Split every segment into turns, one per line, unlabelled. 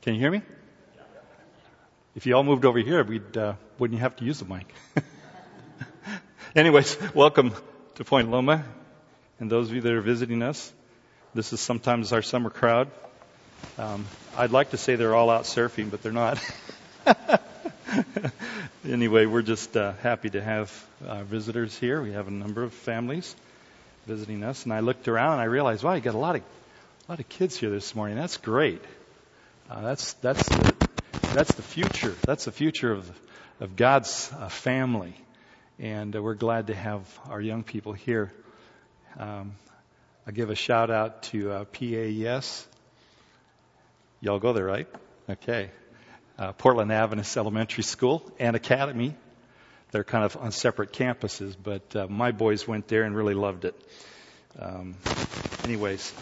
Can you hear me? If you all moved over here, wouldn't have to use the mic. Anyways, welcome to Point Loma, and those of you that are visiting us. This is sometimes our summer crowd. I'd like to say they're all out surfing, but they're not. Anyway, we're just happy to have visitors here. We have a number of families visiting us, and I looked around and I realized, wow, you got a lot of kids here this morning. That's great. That's the future. That's the future of God's family, and we're glad to have our young people here. I give a shout out to PAES. Y'all go there, right? Okay. Portland Avenue Elementary School and Academy. They're kind of on separate campuses, but my boys went there and really loved it. Anyways,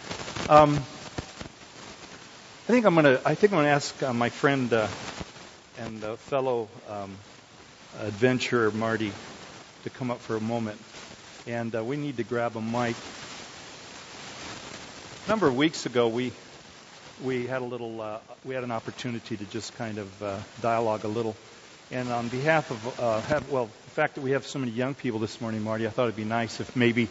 I think I'm gonna ask my friend and fellow adventurer Marty to come up for a moment, and we need to grab a mic. A number of weeks ago, we had an opportunity to just kind of dialogue a little, and on behalf of the fact that we have so many young people this morning, Marty, I thought it'd be nice if maybe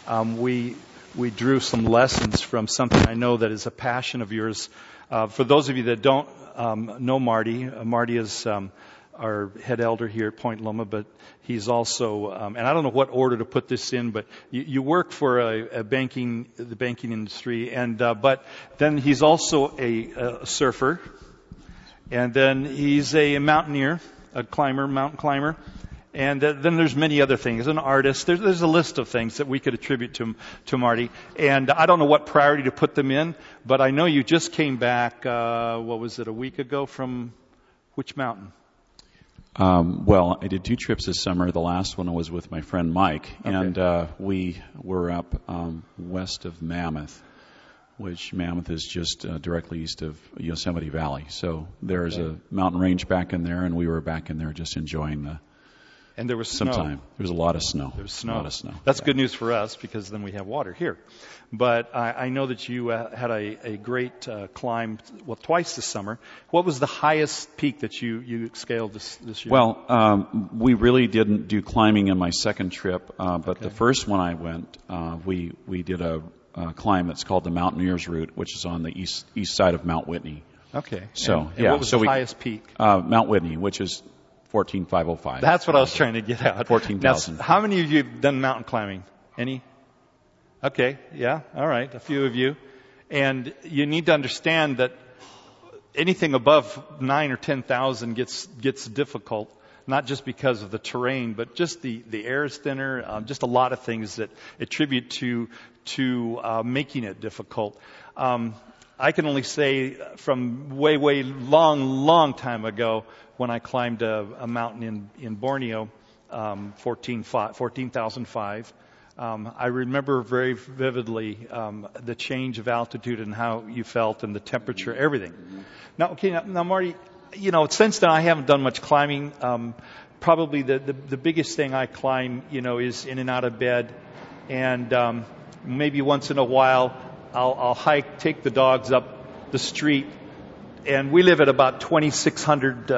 we drew some lessons from something I know that is a passion of yours. For those of you that don't know Marty, Marty is our head elder here at Point Loma, but he's also, and I don't know what order to put this in, but you work for the banking industry, and but then he's also a surfer, and then he's a mountaineer, mountain climber. And then there's many other things. An artist. There's a list of things that we could attribute to Marty. And I don't know what priority to put them in, but I know you just came back, a week ago from which mountain?
Well, I did 2 trips this summer. The last one was with my friend Mike. Okay. And we were up west of Mammoth, which Mammoth is just directly east of Yosemite Valley. So there's a mountain range back in there, and we were back in there just enjoying
And there was snow.
There was a lot of snow.
There was snow.
A lot of snow.
That's good news for us because then we have water here. But I know that you had a great climb, twice this summer. What was the highest peak that you scaled this year?
Well, we really didn't do climbing in my second trip, but the first one I went, we did a climb that's called the Mountaineers Route, which is on the east side of Mount Whitney.
Okay.
So
and what was the highest peak?
Mount Whitney, which is 14,505.
That's what I was trying to get at.
14,000.
How many of you have done mountain climbing? Any? Okay, yeah, all right, a few of you. And you need to understand that anything above 9,000 or 10,000 gets difficult, not just because of the terrain, but just the air is thinner, just a lot of things that attribute to making it difficult. I can only say from way long time ago when I climbed a mountain in Borneo, 14,005. I remember very vividly the change of altitude and how you felt and the temperature, everything. Now, Marty, since then I haven't done much climbing. Probably the biggest thing I climb, is in and out of bed, and maybe once in a while I'll take the dogs up the street. And we live at about 2,600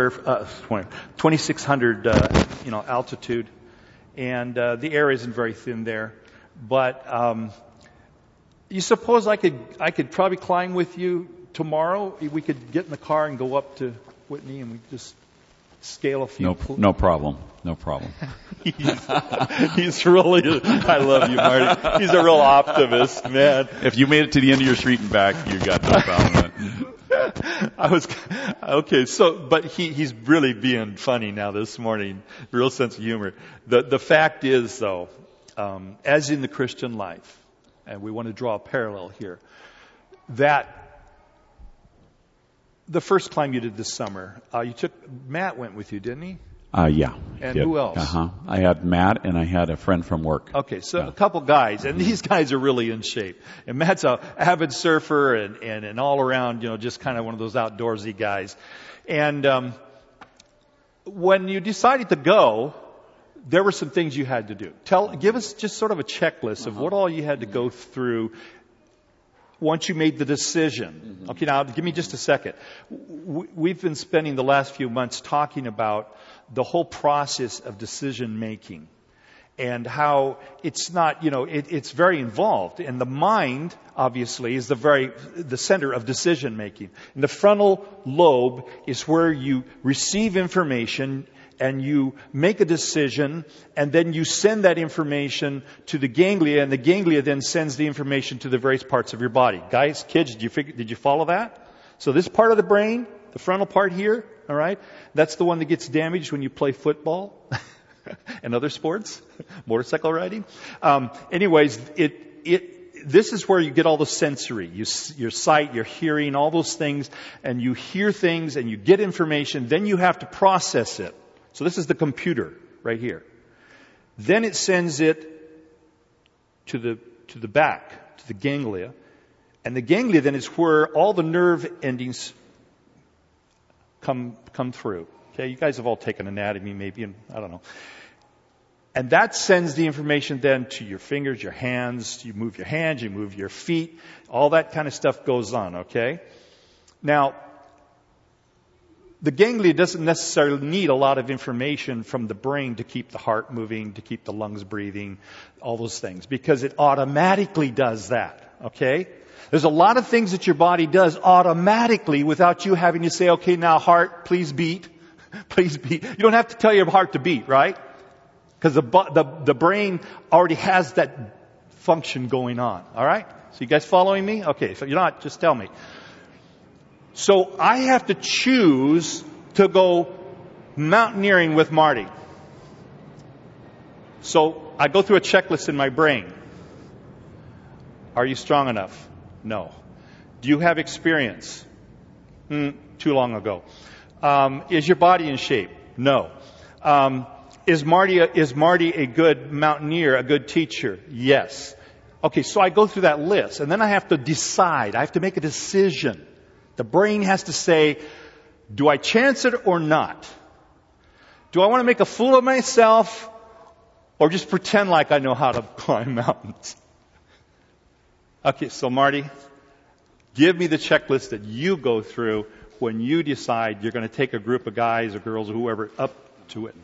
altitude, and the air isn't very thin there. But you suppose I could probably climb with you tomorrow? We could get in the car and go up to Whitney, and we just scale a few.
No problem.
He's really, I love you, Marty. He's a real optimist, man.
If you made it to the end of your street and back, you got no problem.
But he's really being funny now this morning, real sense of humor. The fact is, though, as in the Christian life, and we want to draw a parallel here, that the first climb you did this summer, Matt went with you, didn't he?
Yeah.
And who else?
I had Matt and I had a friend from work.
Okay, so a couple guys, and these guys are really in shape. And Matt's a avid surfer and all around, just kind of one of those outdoorsy guys. And when you decided to go, there were some things you had to do. Give us just sort of a checklist of what all you had to go through once you made the decision. Okay, now give me just a second. We've been spending the last few months talking about the whole process of decision making and how it's not, it's very involved. And the mind, obviously, is the center of decision making. And the frontal lobe is where you receive information and you make a decision, and then you send that information to the ganglia, and the ganglia then sends the information to the various parts of your body. Guys, kids, did you follow that? So this part of the brain, the frontal part here, all right, that's the one that gets damaged when you play football and other sports, motorcycle riding. Anyways, this is where you get all the sensory, your sight, your hearing, all those things, and you hear things and you get information, then you have to process it. So this is the computer right here. Then it sends it to the back, to the ganglia. And the ganglia then is where all the nerve endings come through. Okay, you guys have all taken anatomy maybe, and I don't know. And that sends the information then to your fingers, your hands. You move your hands, you move your feet. All that kind of stuff goes on, okay? Now, the ganglia doesn't necessarily need a lot of information from the brain to keep the heart moving, to keep the lungs breathing, all those things, because it automatically does that, okay? There's a lot of things that your body does automatically without you having to say, okay, now heart, please beat. Please beat. You don't have to tell your heart to beat, right? Because the brain already has that function going on, all right? So you guys following me? Okay, if you're not, just tell me. So I have to choose to go mountaineering with Marty. So I go through a checklist in my brain. Are you strong enough? No. Do you have experience? Too long ago. Is your body in shape? No. Is Marty a good mountaineer, a good teacher? Yes. Okay, so I go through that list, and then I have to decide. I have to make a decision. The brain has to say, do I chance it or not? Do I want to make a fool of myself or just pretend like I know how to climb mountains? Okay, so Marty, give me the checklist that you go through when you decide you're going to take a group of guys or girls or whoever up to it.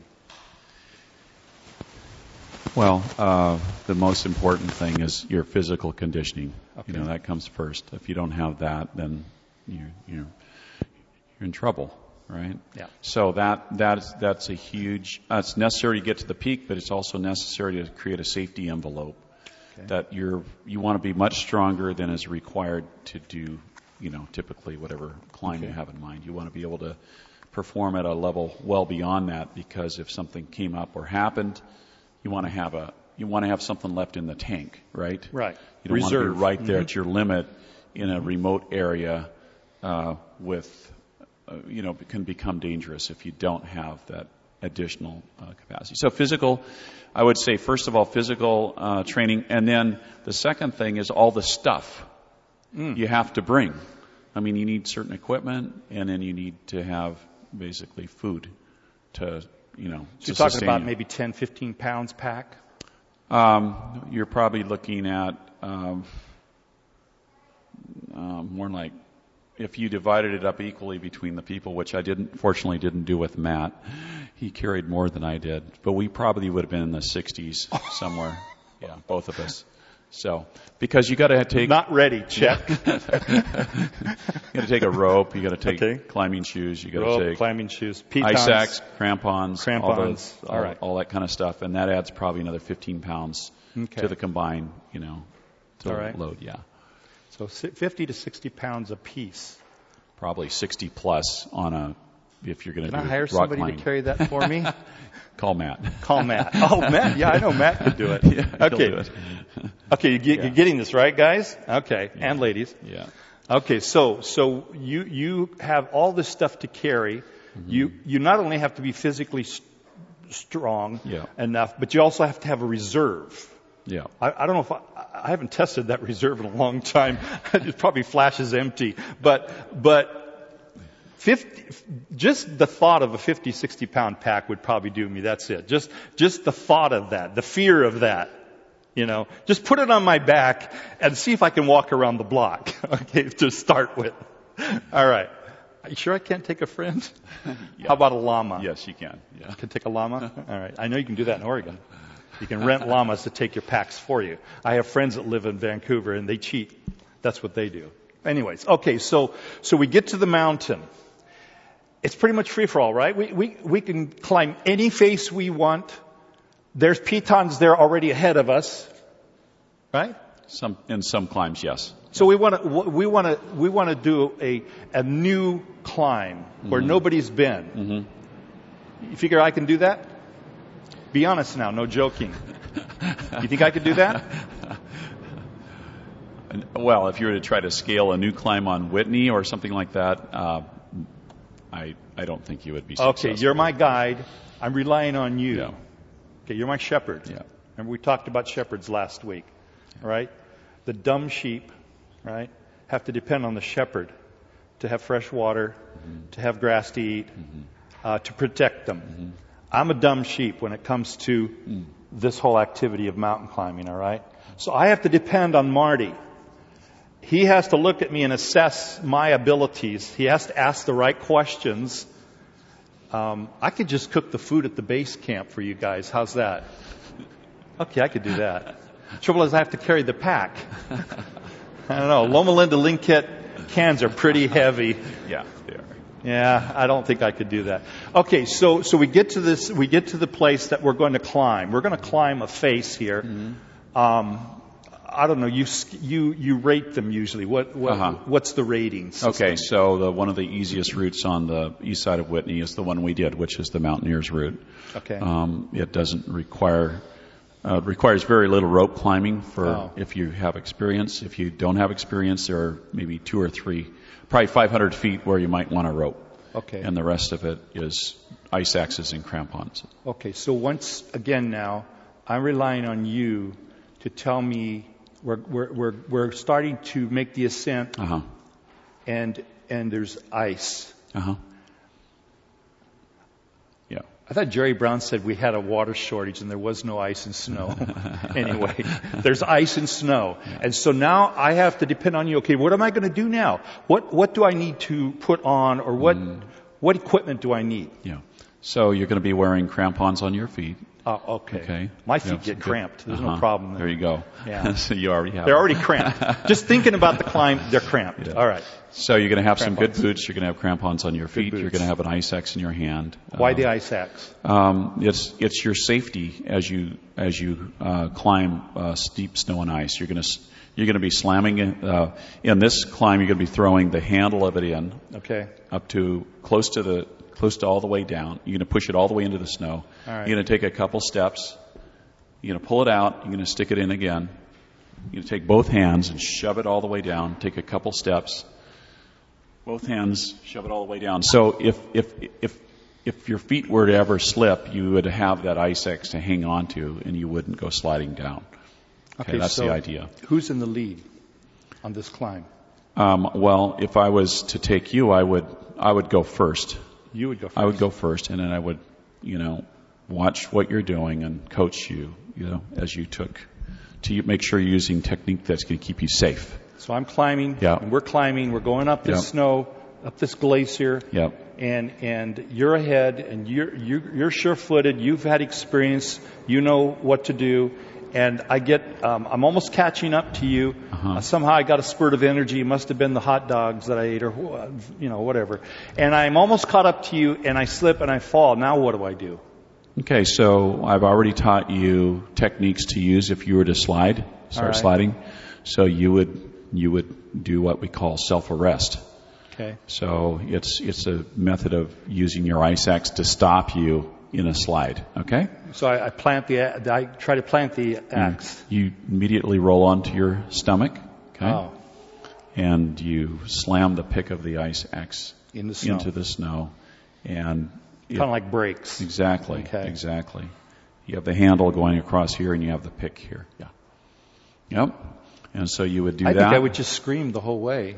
Well, the most important thing is your physical conditioning. Okay. That comes first. If you don't have that, then you're in trouble, right?
Yeah.
So that's a huge. It's necessary to get to the peak, but it's also necessary to create a safety envelope. Okay. That you want to be much stronger than is required to do, typically whatever climb you have in mind. You want to be able to perform at a level well beyond that, because if something came up or happened, you want to have something left in the tank, right?
Right.
You don't want to be right there at your limit in a remote area. It can become dangerous if you don't have that additional capacity. So I would say, first of all, physical training. And then the second thing is all the stuff you have to bring. I mean, you need certain equipment, and then you need to have basically food to,
So you're talking about maybe 10, 15 pounds pack?
You're probably looking at more like, if you divided it up equally between the people, which I fortunately didn't do with Matt. He carried more than I did, but we probably would have been in the 60s somewhere. Yeah, both of us. So, because you got to take...
Not ready, check.
You got to take a rope, you got to take climbing shoes, you got to take...
climbing shoes,
ice axe, crampons,
all
that kind of stuff, and that adds probably another 15 pounds to the combined, to load, yeah.
So 50 to 60 pounds a piece.
Probably 60 plus if you're going to do rock climbing.
Can I hire somebody to carry that for me?
Call Matt.
Oh, Matt. Yeah, I know Matt could do it.
Yeah,
okay.
Do it.
Okay, you're getting this right, guys? Okay, yeah. And ladies.
Yeah.
Okay, so you have all this stuff to carry. Mm-hmm. You not only have to be physically strong enough, but you also have to have a reserve.
Yeah.
I don't know if I haven't tested that reserve in a long time. It probably flashes empty. But 50, just the thought of a 50, 60 pound pack would probably do me. That's it. Just the thought of that, the fear of that, Just put it on my back and see if I can walk around the block, okay, to start with. All right. Are you sure I can't take a friend?
Yeah.
How about a llama?
Yes, you can. Yeah.
Can take a llama? All right. I know you can do that in Oregon. You can rent llamas to take your packs for you. I have friends that live in Vancouver, and they cheat. That's what they do. Anyways, okay, so we get to the mountain. It's pretty much free-for-all, right? We can climb any face we want. There's pitons there already ahead of us, right?
In some climbs, yes.
So we want to do a new climb where nobody's been.
Mm-hmm.
You figure I can do that? Be honest now, no joking. You think I could do that?
Well, if you were to try to scale a new climb on Whitney or something like that, I don't think you would be successful.
Okay, you're my guide. I'm relying on you.
Yeah.
Okay, you're my shepherd.
Yeah.
Remember we talked about shepherds last week, right? The dumb sheep, right, have to depend on the shepherd to have fresh water, to have grass to eat, to protect them. I'm a dumb sheep when it comes to this whole activity of mountain climbing, all right? So I have to depend on Marty. He has to look at me and assess my abilities. He has to ask the right questions. I could just cook the food at the base camp for you guys. How's that? Okay, I could do that. Trouble is I have to carry the pack. I don't know. Loma Linda Linkit cans are pretty heavy.
Yeah, they are.
Yeah, I don't think I could do that. Okay, so we get to this. We get to the place that we're going to climb. We're going to climb a face here. I don't know. You rate them usually. What's the rating system?
Okay, so one of the easiest routes on the east side of Whitney is the one we did, which is the Mountaineers route.
Okay.
It doesn't requires very little rope climbing if you have experience. If you don't have experience, there are maybe 2 or 3, probably 500 feet where you might want a rope.
Okay.
And the rest of it is ice axes and crampons.
Okay, so once again now, I'm relying on you to tell me. We're starting to make the ascent, and there's ice.
Yeah.
I thought Jerry Brown said we had a water shortage and there was no ice and snow. Anyway, there's ice and snow, and so now I have to depend on you. Okay, what am I going to do now? What do I need to put on, or what equipment do I need?
Yeah. So you're going to be wearing crampons on your feet.
Oh, okay. My feet get cramped. There's no problem there.
There you go.
Yeah.
So you already have.
They're already cramped. Just thinking about the climb, they're cramped.
Yeah.
All right.
So you're going to have some good boots. You're going to have crampons on your feet. You're going to have an ice axe in your hand.
Why the ice axe?
It's your safety as you climb steep snow and ice. You're going to be slamming in this climb. You're going to be throwing the handle of it in.
Okay.
Up to close to all the way down. You're going to push it all the way into the snow.
All right.
You're going to take a couple steps. You're going to pull it out. You're going to stick it in again. You're going to take both hands and shove it all the way down. Take a couple steps. Both hands, shove it all the way down. So if your feet were to ever slip, you would have that ice axe to hang on to, and you wouldn't go sliding down. Okay, that's the idea.
Who's in the lead on this climb?
Well, if I was to take you, I would go first.
You would go first.
I would go first, and then I would, watch what you're doing and coach you, as you took, to make sure you're using technique that's going to keep you safe.
So I'm climbing,
Yeah.
and we're climbing. We're going up this snow, up this glacier, and you're ahead, and you're sure-footed. You've had experience. You know what to do. And I'm almost catching up to you. Somehow I got a spurt of energy. It must have been the hot dogs that I ate, or whatever. And I'm almost caught up to you, and I slip and I fall. Now what do I do?
Okay, so I've already taught you techniques to use if you were to start sliding. So you would do what we call self-arrest.
Okay.
So it's a method of using your ice axe to stop you in a slide. Okay.
So I try to plant the axe.
You immediately roll onto your stomach. Okay.
Oh.
And you slam the pick of the ice axe
into
the snow, and
kind of like brakes.
Exactly.
Okay.
Exactly. You have the handle going across here, and you have the pick here. Yeah. Yep. And so you would do that.
I think I would just scream the whole way.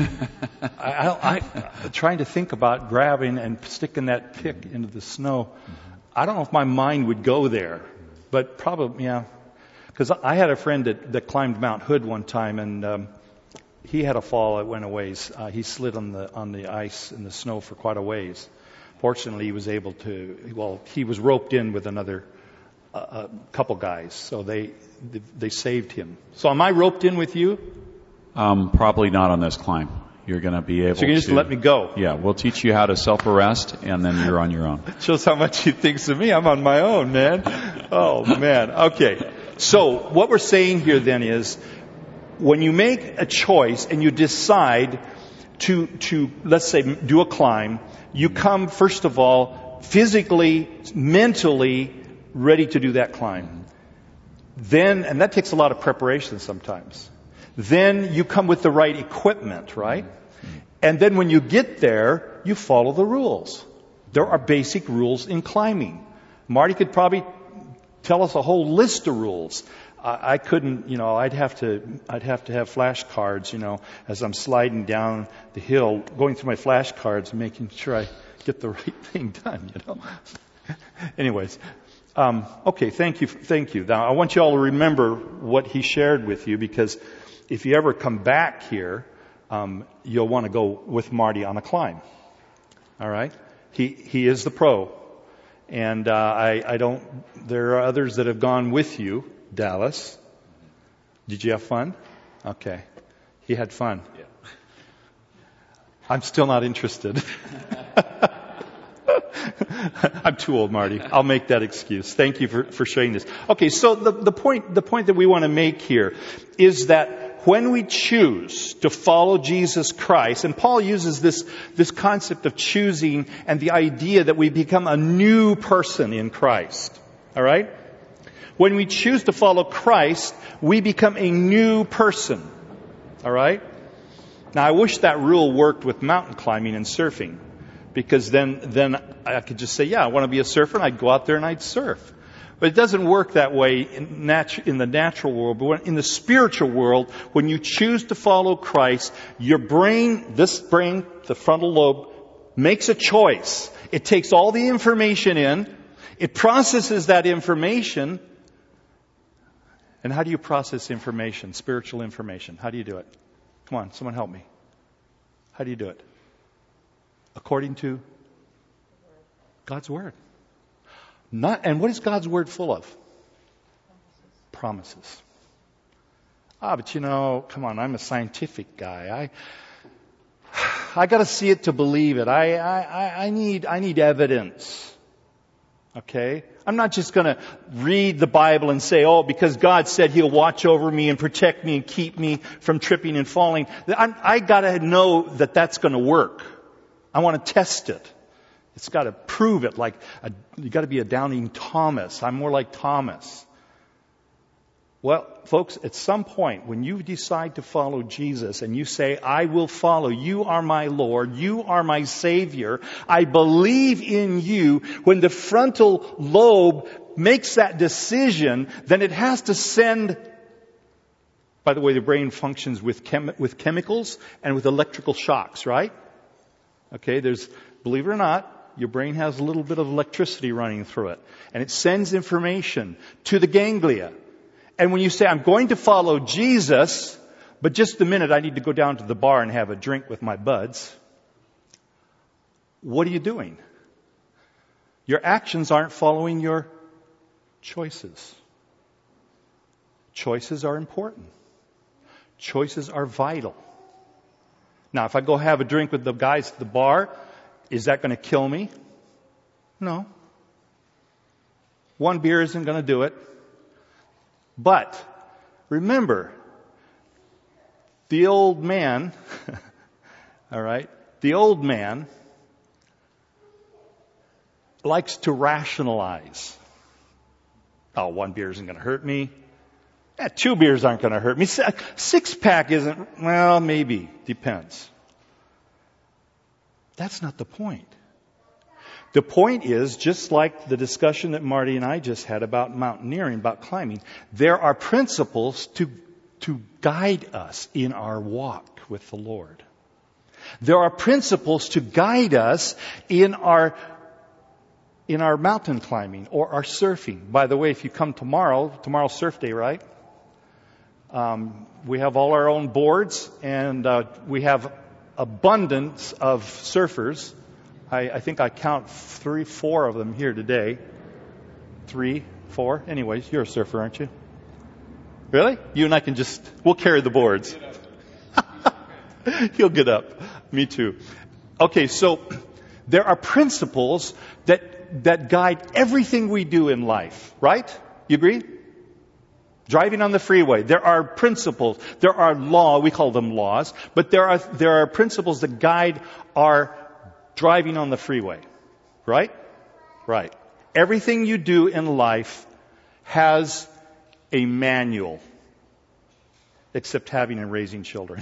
I trying to think about grabbing and sticking that pick into the snow. I don't know if my mind would go there, but probably, yeah. Because I had a friend that climbed Mount Hood one time, and he had a fall that went a ways. He slid on the ice and the snow for quite a ways. Fortunately, he was able to. Well, he was roped in with another couple guys, so they saved him. So, am I roped in with you?
Probably not on this climb. You're going to be able to...
So you can just let me go.
Yeah, we'll teach you how to self-arrest, and then you're on your own.
Shows how much he thinks of me. I'm on my own, man. Oh, man. Okay. So what we're saying here then is, when you make a choice and you decide to let's say, do a climb, you come, first of all, physically, mentally ready to do that climb. Then, and that takes a lot of preparation sometimes. Then you come with the right equipment, right? And then when you get there, you follow the rules. There are basic rules in climbing. Marty could probably tell us a whole list of rules. I couldn't, I'd have to have flashcards, as I'm sliding down the hill, going through my flashcards, making sure I get the right thing done, Anyways, okay, thank you. Now, I want you all to remember what he shared with you, because if you ever come back here, you'll want to go with Marty on a climb. All right? He is the pro. And there are others that have gone with you. Dallas, did you have fun? Okay. He had fun. Yeah. I'm still not interested. I'm too old, Marty. I'll make that excuse. Thank you for sharing this. Okay, so the point that we want to make here is that when we choose to follow Jesus Christ, and Paul uses this concept of choosing and the idea that we become a new person in Christ. All right? When we choose to follow Christ, we become a new person. All right? Now, I wish that rule worked with mountain climbing and surfing, because then I could just say, yeah, I want to be a surfer, and I'd go out there and I'd surf. But it doesn't work that way in the natural world. But in the spiritual world, when you choose to follow Christ, your brain, the frontal lobe, makes a choice. It takes all the information in. It processes that information. And how do you process information, spiritual information? How do you do it? Come on, someone help me. How do you do it? According to God's Word. And what is God's Word full of? Promises. But come on, I'm a scientific guy. I got to see it to believe it. I need evidence. Okay? I'm not just going to read the Bible and say, because God said He'll watch over me and protect me and keep me from tripping and falling. I got to know that that's going to work. I want to test it. It's got to prove it. You got to be a doubting Thomas. I'm more like Thomas. Well, folks, at some point when you decide to follow Jesus and you say, I will follow, you are my Lord, you are my Savior, I believe in you, when the frontal lobe makes that decision, then it has to send, by the way, the brain functions with chemicals and with electrical shocks, right? Okay, believe it or not, your brain has a little bit of electricity running through it. And it sends information to the ganglia. And when you say, I'm going to follow Jesus, but just a minute, I need to go down to the bar and have a drink with my buds. What are you doing? Your actions aren't following your choices. Choices are important. Choices are vital. Now, if I go have a drink with the guys at the bar, is that going to kill me? No. One beer isn't going to do it. But remember, the old man, all right, the old man likes to rationalize. One beer isn't going to hurt me. 2 beers aren't going to hurt me. 6-pack isn't, well, maybe. Depends. That's not the point. The point is, just like the discussion that Marty and I just had about mountaineering, about climbing, there are principles to guide us in our walk with the Lord. There are principles to guide us in our in our mountain climbing or our surfing. By the way, if you come tomorrow's surf day, right? We have all our own boards, and we have abundance of surfers. I think I count 4 of them here today. 3, 4. Anyways, you're a surfer, aren't you? Really? You and I can we'll carry the boards. He'll get up. Me too. Okay, so there are principles that guide everything we do in life, right? You agree? Driving on the freeway, there are principles, there are we call them laws, but there are principles that guide our driving on the freeway. Right? Right. Everything you do in life has a manual, except having and raising children.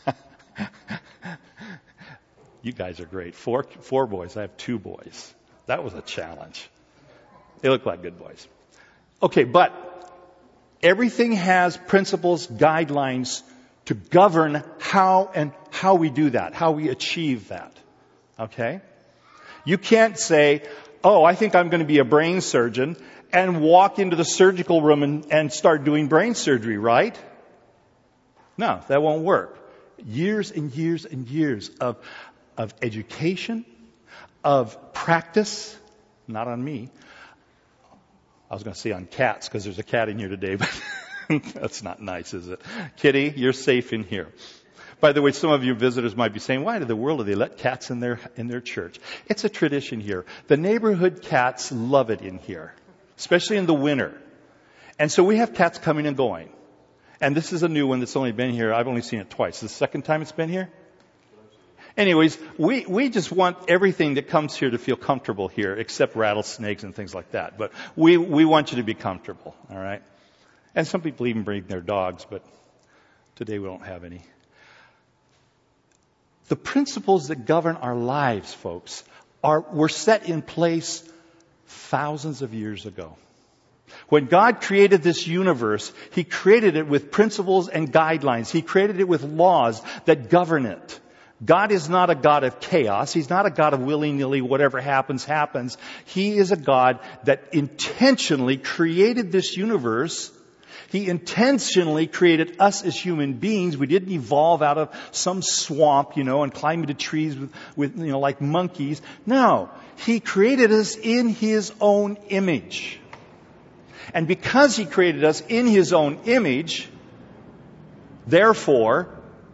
You guys are great. 4 boys. I have 2 boys. That was a challenge. They look like good boys. Okay, but everything has principles, guidelines to govern how we do that, how we achieve that. Okay? You can't say, I think I'm going to be a brain surgeon, and walk into the surgical room and start doing brain surgery, right? No, that won't work. Years and years and years of education, of practice, not on me. I was going to say on cats, because there's a cat in here today, but that's not nice, is it? Kitty, you're safe in here. By the way, some of you visitors might be saying, why in the world do they let cats in their church? It's a tradition here. The neighborhood cats love it in here, especially in the winter. And so we have cats coming and going. And this is a new one that's only been here. I've only seen it twice. This is the second time it's been here? Anyways, we just want everything that comes here to feel comfortable here, except rattlesnakes and things like that. But we want you to be comfortable, all right? And some people even bring their dogs, but today we don't have any. The principles that govern our lives, folks, were set in place thousands of years ago. When God created this universe, He created it with principles and guidelines. He created it with laws that govern it. God is not a God of chaos. He's not a God of willy-nilly, whatever happens, happens. He is a God that intentionally created this universe. He intentionally created us as human beings. We didn't evolve out of some swamp, and climb into trees with like monkeys. No. He created us in His own image. And because He created us in His own image, therefore,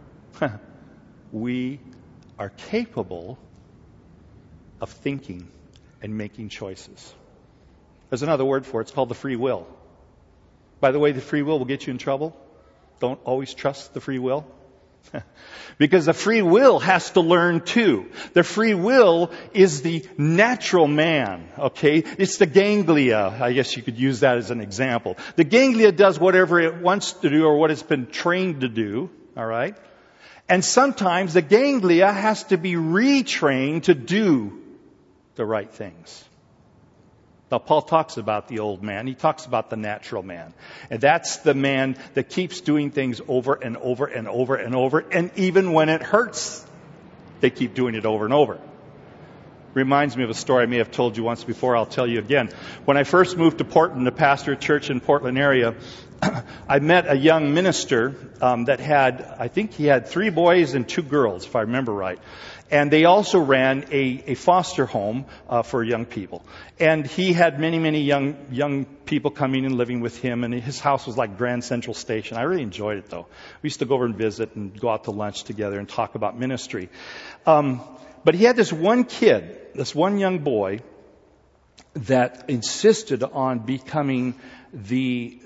we are capable of thinking and making choices. There's another word for it. It's called the free will. By the way, the free will get you in trouble. Don't always trust the free will. Because the free will has to learn too. The free will is the natural man, okay? It's the ganglia. I guess you could use that as an example. The ganglia does whatever it wants to do or what it's been trained to do, all right? And sometimes the ganglia has to be retrained to do the right things. Now, Paul talks about the old man. He talks about the natural man. And that's the man that keeps doing things over and over and over and over. And even when it hurts, they keep doing it over and over. Reminds me of a story I may have told you once before. I'll tell you again. When I first moved to Portland to pastor a church in Portland area, I met a young minister I think he had 3 boys and 2 girls, if I remember right. And they also ran a foster home for young people. And he had many, many young people coming and living with him. And his house was like Grand Central Station. I really enjoyed it, though. We used to go over and visit and go out to lunch together and talk about ministry. But he had this one kid, this one young boy, that insisted on becoming the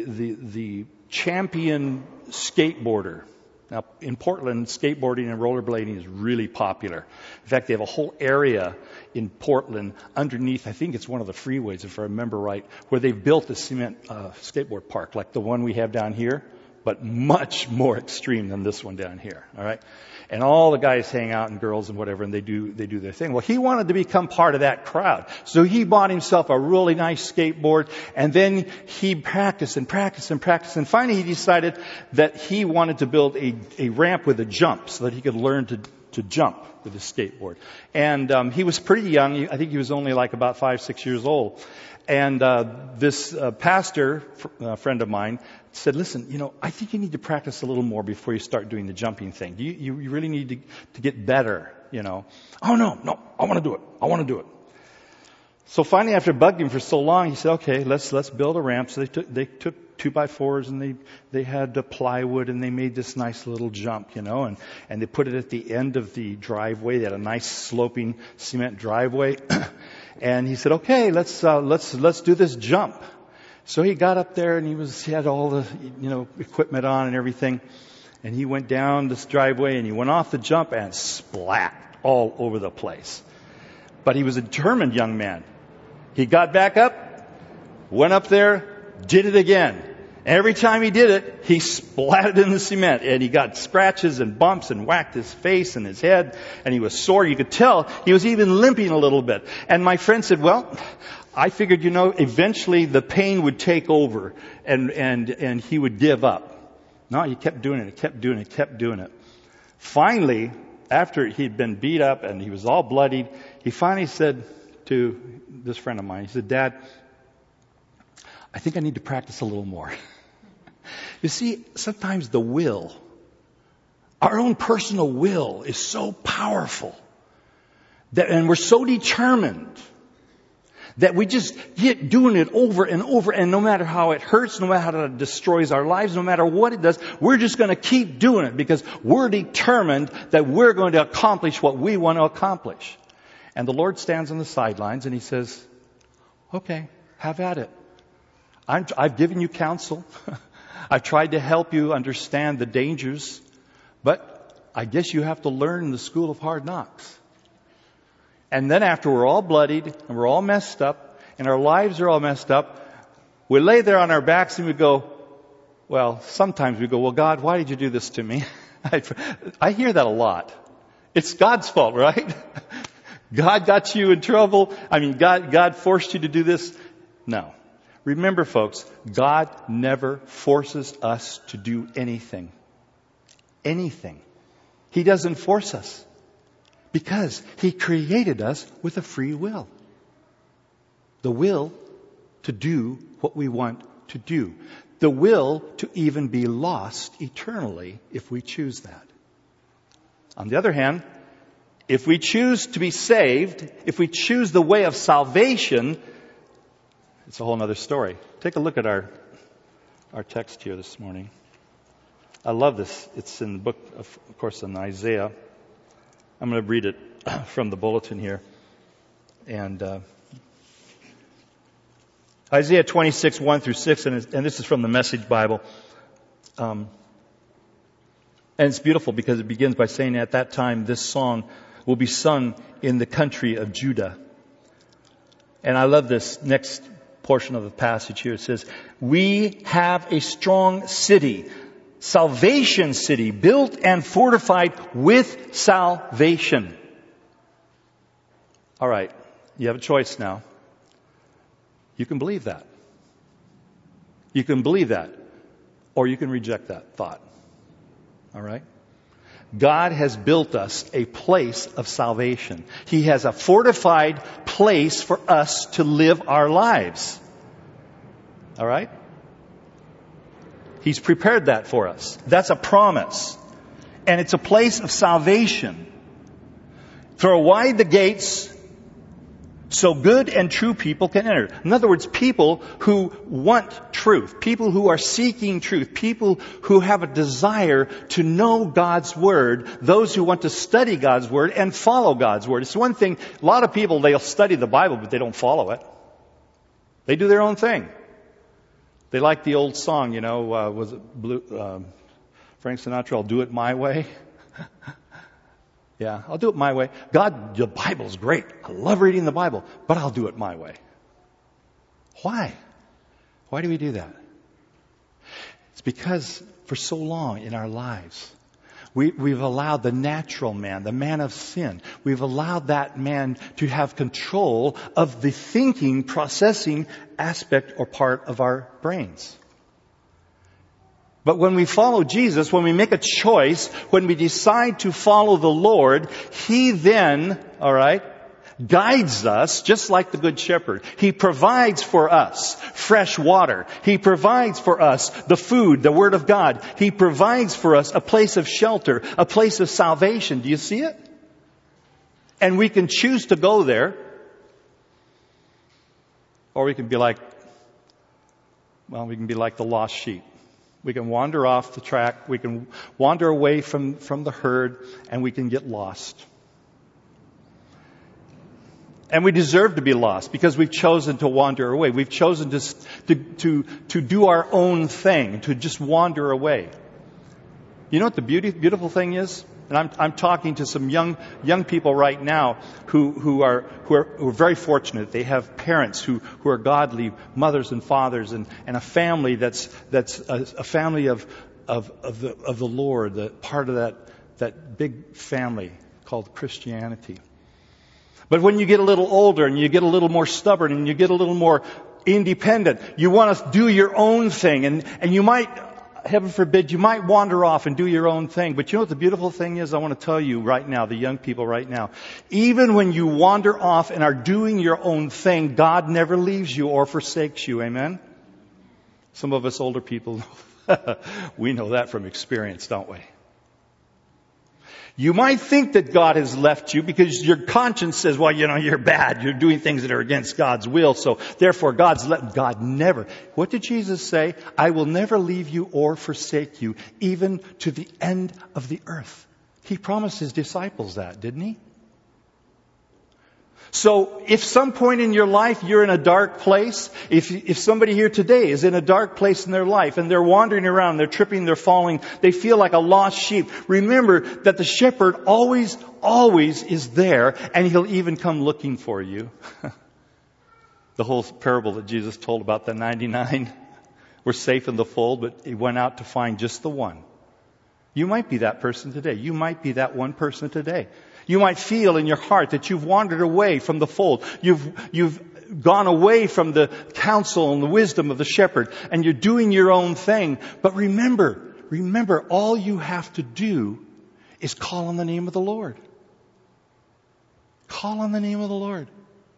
champion skateboarder. Now, in Portland, skateboarding and rollerblading is really popular. In fact, they have a whole area in Portland underneath, I think it's one of the freeways, if I remember right, where they've built a cement skateboard park like the one we have down here, but much more extreme than this one down here, all right? And all the guys hang out and girls and whatever, and they do their thing. Well, he wanted to become part of that crowd. So he bought himself a really nice skateboard, and then he practiced and practiced and practiced. And finally he decided that he wanted to build a ramp with a jump so that he could learn to jump with his skateboard. And he was pretty young. I think he was only like about 5, 6 years old. And this pastor, friend of mine, said, listen, I think you need to practice a little more before you start doing the jumping thing. You really need to get better, Oh, no, I want to do it. So finally, after bugging him for so long, he said, okay, let's build a ramp. So they took 2x4s and they had plywood and they made this nice little jump, and they put it at the end of the driveway. They had a nice sloping cement driveway. And he said, okay, let's do this jump. So he got up there and he had all the, equipment on and everything. And he went down this driveway and he went off the jump and splat all over the place. But he was a determined young man. He got back up, went up there, did it again. Every time he did it, he splatted in the cement and he got scratches and bumps and whacked his face and his head and he was sore. You could tell he was even limping a little bit. And my friend said, well, I figured, eventually the pain would take over and he would give up. No, he kept doing it. Finally, after he'd been beat up and he was all bloodied, he finally said to this friend of mine, he said, Dad, I think I need to practice a little more. You see, sometimes the will, our own personal will is so powerful and we're so determined that we just get doing it over and over, and no matter how it hurts, no matter how it destroys our lives, no matter what it does, we're just going to keep doing it because we're determined that we're going to accomplish what we want to accomplish. And the Lord stands on the sidelines and He says, okay, have at it. I've given you counsel. I've tried to help you understand the dangers, but I guess you have to learn the school of hard knocks. And then after we're all bloodied and we're all messed up and our lives are all messed up, we lay there on our backs and we go, sometimes we go, well, God, why did you do this to me? I hear that a lot. It's God's fault, right? God got you in trouble. God forced you to do this. No. Remember, folks, God never forces us to do anything. Anything. He doesn't force us because He created us with a free will. The will to do what we want to do. The will to even be lost eternally if we choose that. On the other hand, if we choose to be saved, if we choose the way of salvation, it's a whole other story. Take a look at our text here this morning. I love this. It's in the book, of course, in Isaiah. I'm going to read it from the bulletin here. And Isaiah 26, 1 through 6, and this is from the Message Bible. And it's beautiful because it begins by saying at that time this song will be sung in the country of Judah. And I love this next portion of the passage here. It says, we have a strong city, salvation city, built and fortified with salvation. All right, you have a choice now. You can believe that. You can believe that, or you can reject that thought. All right? God has built us a place of salvation. He has a fortified place for us to live our lives. All right? He's prepared that for us. That's a promise. And it's a place of salvation. Throw wide the gates so good and true people can enter. In other words, people who want truth, people who are seeking truth, people who have a desire to know God's Word, those who want to study God's Word and follow God's Word. It's one thing, a lot of people, they'll study the Bible, but they don't follow it. They do their own thing. They like the old song, was it Frank Sinatra, I'll do it my way. Yeah, I'll do it my way. God, the Bible's great. I love reading the Bible, but I'll do it my way. Why? Why do we do that? It's because for so long in our lives, we've allowed the natural man, the man of sin, we've allowed that man to have control of the thinking, processing aspect or part of our brains. But when we follow Jesus, when we make a choice, when we decide to follow the Lord, He then, all right, guides us just like the Good Shepherd. He provides for us fresh water. He provides for us the food, the Word of God. He provides for us a place of shelter, a place of salvation. Do you see it? And we can choose to go there, or we can be like the lost sheep. We can wander off the track. We can wander away from the herd, and we can get lost. And we deserve to be lost because we've chosen to wander away. We've chosen to do our own thing, to just wander away. You know what the beautiful thing is? And I'm talking to some young people right now who are very fortunate. They have parents who are godly mothers and fathers, and a family that's a family of the Lord, the part of that big family called Christianity. But when you get a little older and you get a little more stubborn and you get a little more independent, you want to do your own thing, and you might, heaven forbid, you might wander off and do your own thing. But you know what the beautiful thing is? I want to tell you right now, the young people right now, even when you wander off and are doing your own thing, God never leaves you or forsakes you. Amen? Some of us older people, we know that from experience, don't we? You might think that God has left you because your conscience says, well, you know, you're bad. You're doing things that are against God's will. So therefore God never. What did Jesus say? I will never leave you or forsake you, even to the end of the earth. He promised His disciples that, didn't He? So if some point in your life you're in a dark place, if somebody here today is in a dark place in their life and they're wandering around, they're tripping, they're falling, they feel like a lost sheep, remember that the shepherd always is there, and He'll even come looking for you. The whole parable that Jesus told about the 99 were safe in the fold, but He went out to find just the one. You might be that person today. You might be that one person today. You might feel in your heart that you've wandered away from the fold. You've gone away from the counsel and the wisdom of the shepherd, and you're doing your own thing. But remember, all you have to do is call on the name of the Lord. Call on the name of the Lord.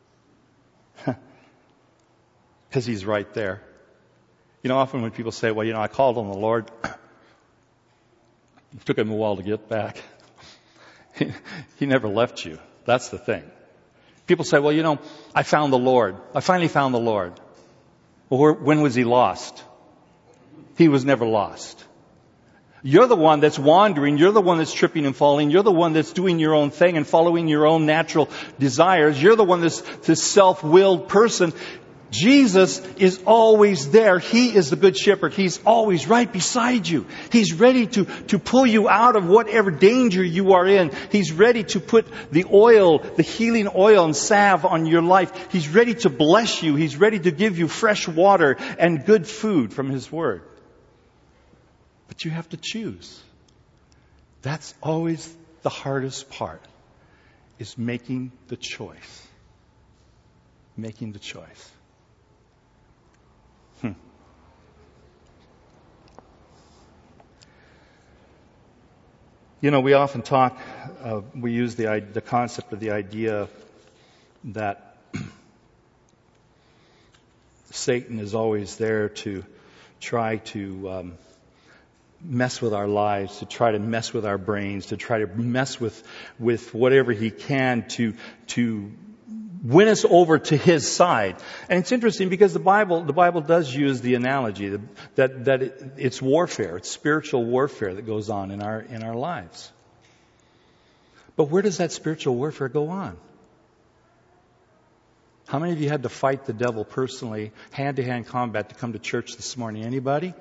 Because He's right there. You know, often when people say, well, you know, I called on the Lord. It took Him a while to get back. He never left you. That's the thing. People say, well, you know, I found the Lord. I finally found the Lord. Well, when was He lost? He was never lost. You're the one that's wandering. You're the one that's tripping and falling. You're the one that's doing your own thing and following your own natural desires. You're the one that's this self-willed person. Jesus is always there. He is the Good Shepherd. He's always right beside you. He's ready to pull you out of whatever danger you are in. He's ready to put the oil, the healing oil and salve on your life. He's ready to bless you. He's ready to give you fresh water and good food from His Word. But you have to choose. That's always the hardest part, is making the choice. Making the choice. You know, we often talk, we use the concept of the idea that Satan is always there to try to mess with our lives, to try to mess with our brains, to try to mess with whatever he can to win us over to his side. And it's interesting because the Bible does use the analogy that it's warfare, it's spiritual warfare that goes on in our lives. But where does that spiritual warfare go on? How many of you had to fight the devil personally, hand-to-hand combat, to come to church this morning? Anybody?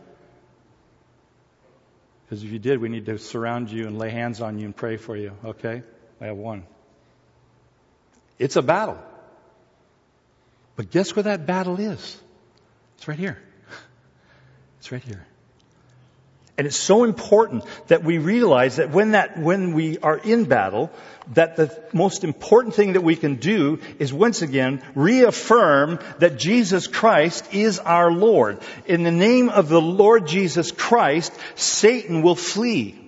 Because if you did, we need to surround you and lay hands on you and pray for you. Okay? I have one. It's a battle. But guess where that battle is? It's right here. It's right here. And it's so important that we realize that when we are in battle, that the most important thing that we can do is once again reaffirm that Jesus Christ is our Lord. In the name of the Lord Jesus Christ, Satan will flee.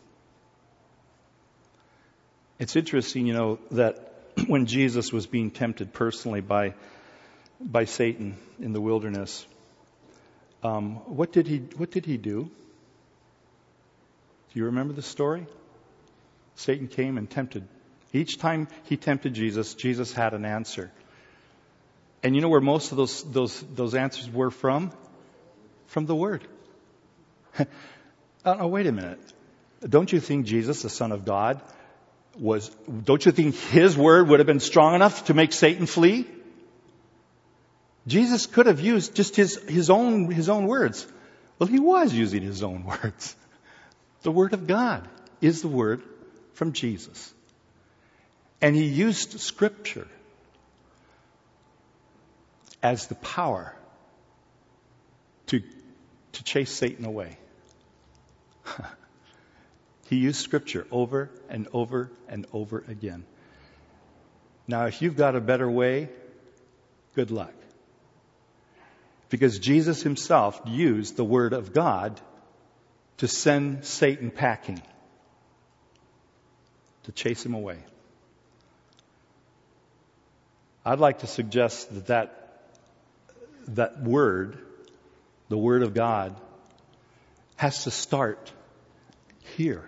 It's interesting, that when Jesus was being tempted personally by Satan in the wilderness, what did he do? Do you remember the story? Satan came and tempted. Each time he tempted Jesus, Jesus had an answer. And you know where most of those answers were from? From the Word. Oh, wait a minute. Don't you think Jesus, the Son of God, don't you think His Word would have been strong enough to make Satan flee? Jesus could have used just his own words. Well, He was using His own words. The Word of God is the Word from Jesus. And He used Scripture as the power to chase Satan away. He used Scripture over and over and over again. Now, if you've got a better way, good luck. Because Jesus Himself used the Word of God to send Satan packing, to chase him away. I'd like to suggest that word, the Word of God, has to start here.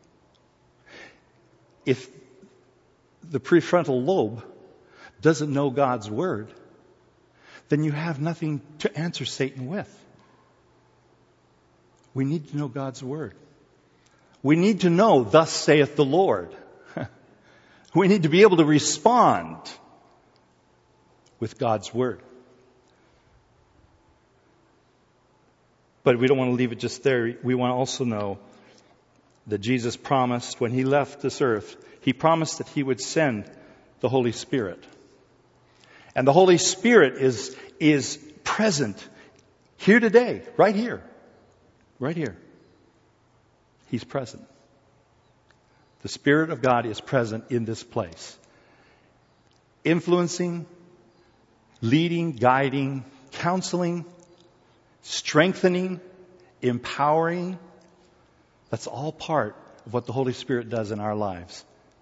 If the prefrontal lobe doesn't know God's Word, then you have nothing to answer Satan with. We need to know God's Word. We need to know, thus saith the Lord. We need to be able to respond with God's Word. But we don't want to leave it just there. We want to also know that Jesus promised when He left this earth, He promised that He would send the Holy Spirit. And the Holy Spirit is present here today, right here. Right here. He's present. The Spirit of God is present in this place. Influencing, leading, guiding, counseling, strengthening, empowering. That's all part of what the Holy Spirit does in our lives.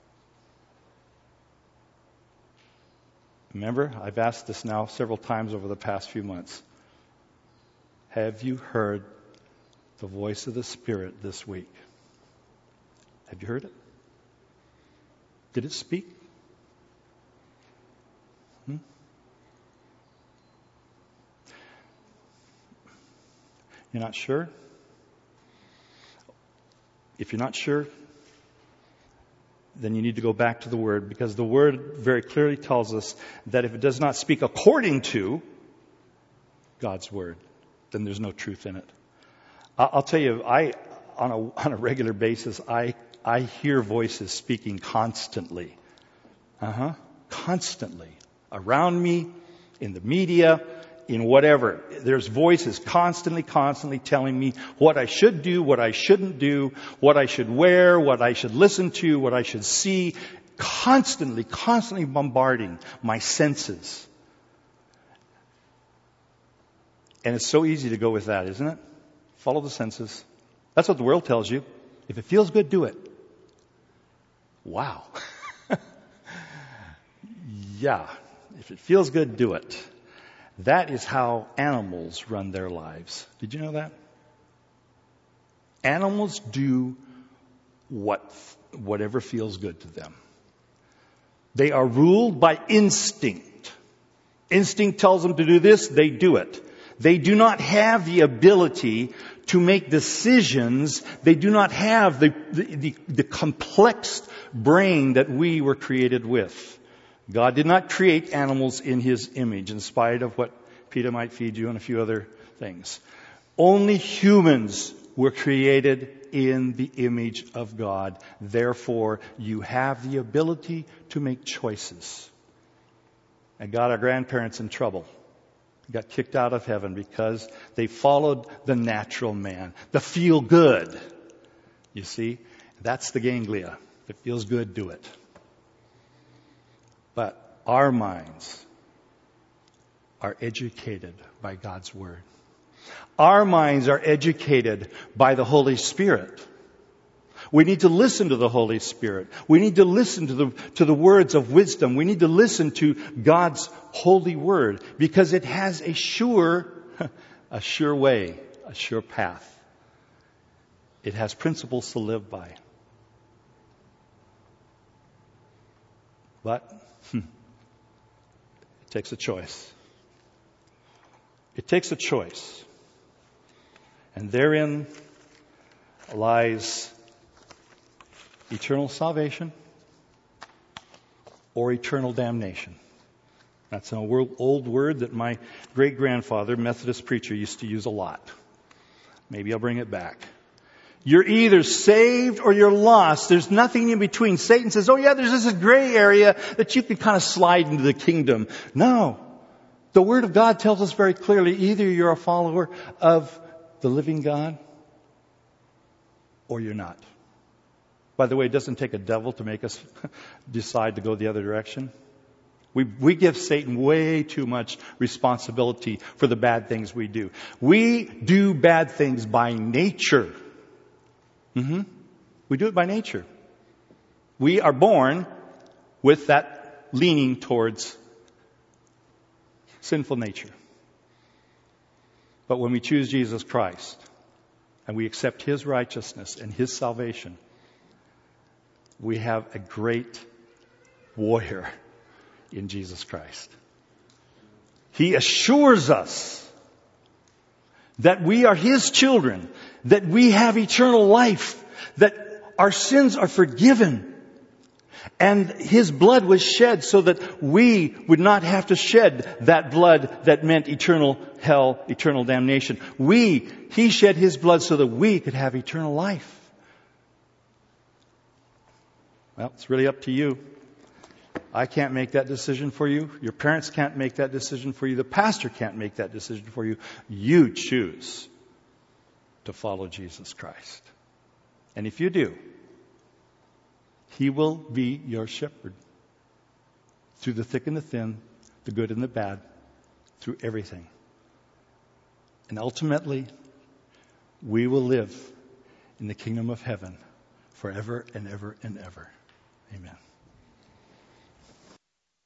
Remember, I've asked this now several times over the past few months. Have you heard the voice of the Spirit this week? Have you heard it? Did it speak? You're not sure? If you're not sure, then you need to go back to the Word, because the Word very clearly tells us that if it does not speak according to God's Word, then there's no truth in it. I'll tell you, on a regular basis, I hear voices speaking constantly. Constantly. Around me, in the media, in whatever. There's voices constantly telling me what I should do, what I shouldn't do, what I should wear, what I should listen to, what I should see. Constantly bombarding my senses. And it's so easy to go with that, isn't it? Follow the senses. That's what the world tells you. If it feels good, do it. Wow. Yeah. If it feels good, do it. That is how animals run their lives. Did you know that? Animals do whatever feels good to them. They are ruled by instinct. Instinct tells them to do this, they do it. They do not have the ability to make decisions. They do not have the complex brain that we were created with. God did not create animals in His image, in spite of what PETA might feed you and a few other things. Only humans were created in the image of God. Therefore, you have the ability to make choices. And got our grandparents in trouble. got kicked out of heaven because they followed the natural man, the feel good. You see, that's the ganglia. If it feels good, do it. But our minds are educated by God's Word. Our minds are educated by the Holy Spirit. We need to listen to the Holy Spirit. We need to listen to the words of wisdom. We need to listen to God's holy word because it has a sure way, a sure path. It has principles to live by. But it takes a choice. It takes a choice. And therein lies eternal salvation or eternal damnation. That's an old word that my great-grandfather, Methodist preacher, used to use a lot. Maybe I'll bring it back. You're either saved or you're lost. There's nothing in between. Satan says, oh yeah, there's this gray area that you can kind of slide into the kingdom. No. The Word of God tells us very clearly, either you're a follower of the living God or you're not. By the way, it doesn't take a devil to make us decide to go the other direction. We give Satan way too much responsibility for the bad things we do. We do bad things by nature. We do it by nature. We are born with that leaning towards sinful nature. But when we choose Jesus Christ and we accept His righteousness and His salvation, we have a great warrior in Jesus Christ. He assures us that we are His children, that we have eternal life, that our sins are forgiven, and His blood was shed so that we would not have to shed that blood that meant eternal hell, eternal damnation. He shed His blood so that we could have eternal life. Well, it's really up to you. I can't make that decision for you. Your parents can't make that decision for you. The pastor can't make that decision for you. You choose to follow Jesus Christ. And if you do, He will be your shepherd through the thick and the thin, the good and the bad, through everything. And ultimately, we will live in the kingdom of heaven forever and ever and ever. Amen.